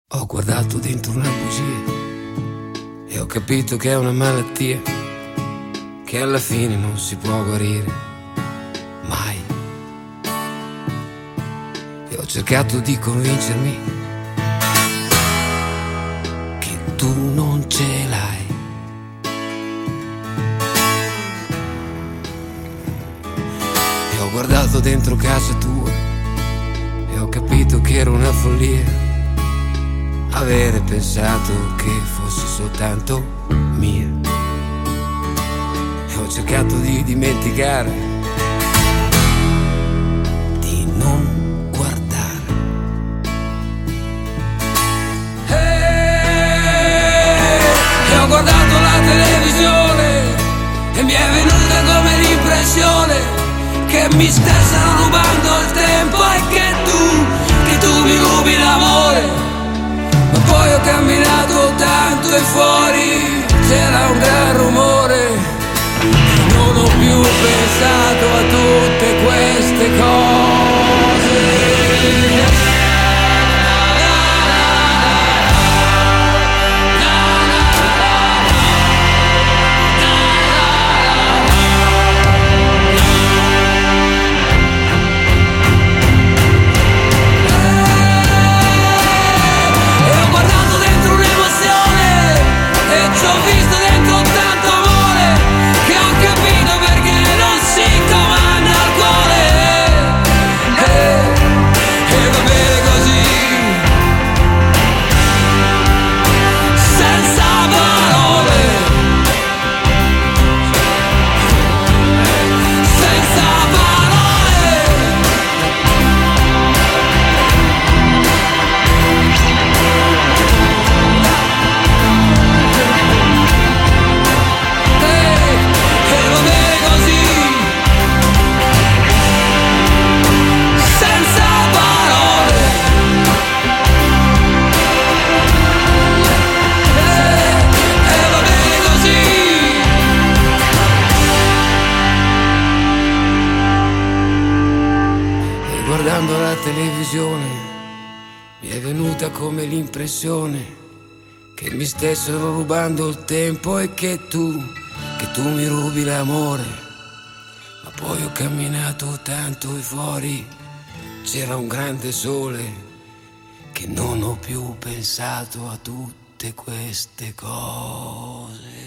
Ho guardato dentro una bugia e ho capito che è una malattia che alla fine non si può guarire mai. E ho cercato di convincermi che tu non ce l'hai. E ho guardato dentro casa tua e ho capito che era una follia avere pensato che fosse soltanto mia. E ho cercato di dimenticare, di non guardare. E ho guardato la televisione e mi è venuta come l'impressione che mi stessero rubando il tempo e che tu mi rubi l'amore. Ma poi ho camminato tanto e fuori c'era un gran rumore e non ho più pensato a tutte queste cose. Guardando la televisione mi è venuta come l'impressione che mi stessero rubando il tempo e che tu mi rubi l'amore. Ma poi ho camminato tanto e fuori c'era un grande sole che non ho più pensato a tutte queste cose.